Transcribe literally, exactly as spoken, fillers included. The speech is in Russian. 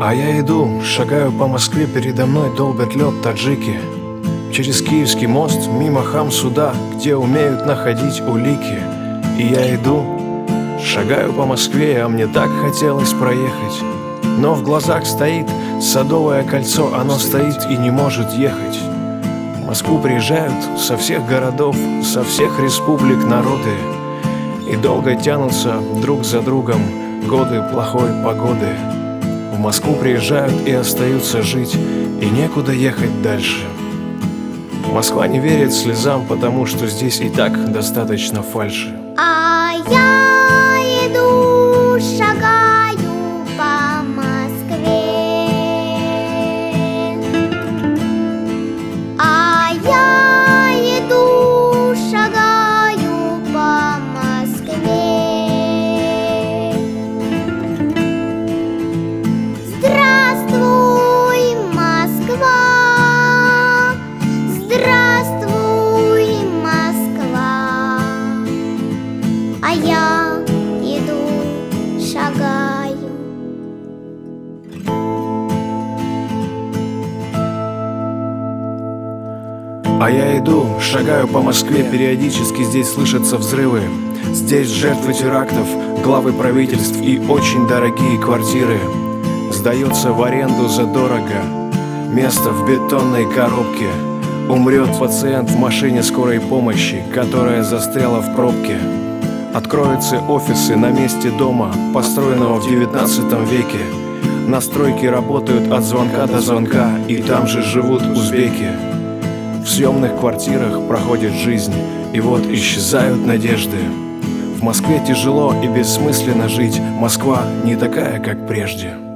А я иду, шагаю по Москве, передо мной долбят лед таджики. Через Киевский мост, мимо Хам-Суда, где умеют находить улики. И я иду, шагаю по Москве, а мне так хотелось проехать. Но в глазах стоит Садовое кольцо, оно стоит и не может ехать. В Москву приезжают со всех городов, со всех республик народы, и долго тянутся друг за другом годы плохой погоды. В Москву приезжают и остаются жить, и некуда ехать дальше. Москва не верит слезам, потому что здесь и так достаточно фальши. А я иду, шагаю по Москве. А я иду, шагаю по Москве. Здравствуй, Москва! Здравствуй, Москва! А я иду, шагаю. А я иду, шагаю по Москве, периодически здесь слышатся взрывы. Здесь жертвы терактов, главы правительств и очень дорогие квартиры. Сдается в аренду задорого место в бетонной коробке. Умрет пациент в машине скорой помощи, которая застряла в пробке. Откроются офисы на месте дома, построенного в девятнадцатом веке. На стройке работают от звонка до звонка, и там же живут узбеки. В съемных квартирах проходит жизнь, и вот исчезают надежды. В Москве тяжело и бессмысленно жить, Москва не такая, как прежде.